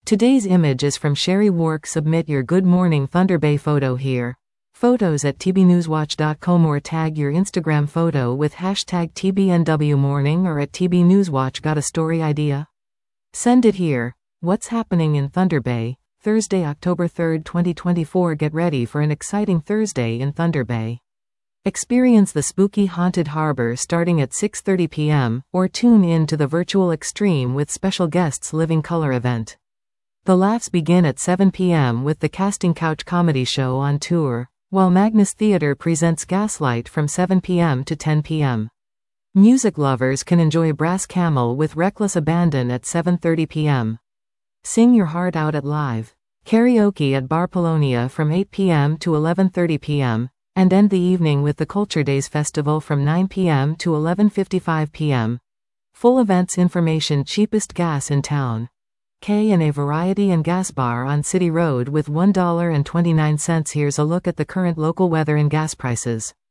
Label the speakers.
Speaker 1: Today's image is from Sherry Wark. Submit your Good Morning Thunder Bay photo here. Photos at tbnewswatch.com or tag your Instagram photo with hashtag TBNWMorning or at TBNewsWatch. Got a story idea? Send it here. What's happening in Thunder Bay? Thursday, October 3, 2024. Get ready for an exciting Thursday in Thunder Bay. Experience the spooky haunted harbor starting at 6:30 p.m. or tune in to the virtual Extreme with special guests Living Color event. The laughs begin at 7 p.m. with the Casting Couch comedy show on tour, while Magnus Theatre presents Gaslight from 7 p.m. to 10 p.m. Music lovers can enjoy Brass Camel with Reckless Abandon at 7:30 p.m. Sing your heart out at Live Karaoke at Bar Polonia from 8 p.m. to 11:30 p.m. and end the evening with the Culture Days Festival from 9 p.m. to 11:55 p.m. Full events information. Cheapest gas in town. K&A Variety and Gas Bar on City Road with $1.29. Here's a look at the current local weather and gas prices.